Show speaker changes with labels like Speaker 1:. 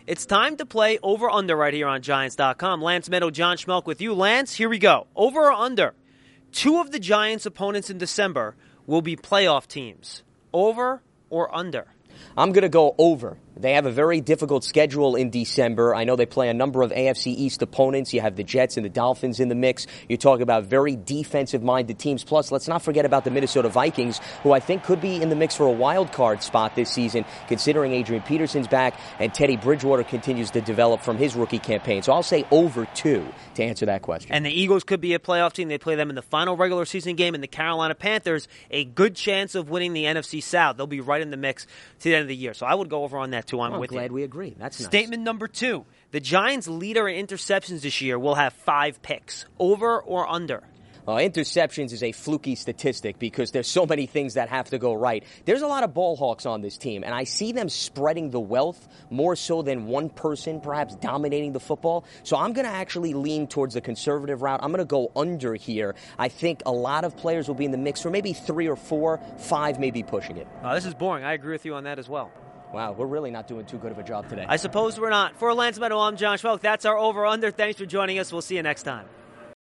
Speaker 1: It's time to play over-under right here on Giants.com. Lance Meadow, John Schmelk with you. Lance, here we go. Over or under? 2 of the Giants' opponents in December will be playoff teams. Over or under?
Speaker 2: I'm going to go over. They have a very difficult schedule in December. I know they play a number of AFC East opponents. You have the Jets and the Dolphins in the mix. You're talking about very defensive-minded teams. Plus, let's not forget about the Minnesota Vikings, who I think could be in the mix for a wild card spot this season, considering Adrian Peterson's back and Teddy Bridgewater continues to develop from his rookie campaign. So I'll say over 2 to answer that question.
Speaker 1: And the Eagles could be a playoff team. They play them in the final regular season game, and the Carolina Panthers, a good chance of winning the NFC South. They'll be right in the mix to the end of the year. So I would go over on that, too. I'm with you.
Speaker 2: Glad we agree. That's nice.
Speaker 1: Statement number 2. The Giants' leader in interceptions this year will have 5 picks. Over or under?
Speaker 2: Interceptions is a fluky statistic because there's so many things that have to go right. There's a lot of ball hawks on this team, and I see them spreading the wealth more so than one person perhaps dominating the football. So I'm going to actually lean towards the conservative route. I'm going to go under here. I think a lot of players will be in the mix for maybe 3 or 4, 5 maybe pushing it.
Speaker 1: This is boring. I agree with you on that as well.
Speaker 2: Wow, we're really not doing too good of a job today.
Speaker 1: I suppose we're not. For Lance Meadow, I'm John Schmelk. That's our over-under. Thanks for joining us. We'll see you next time.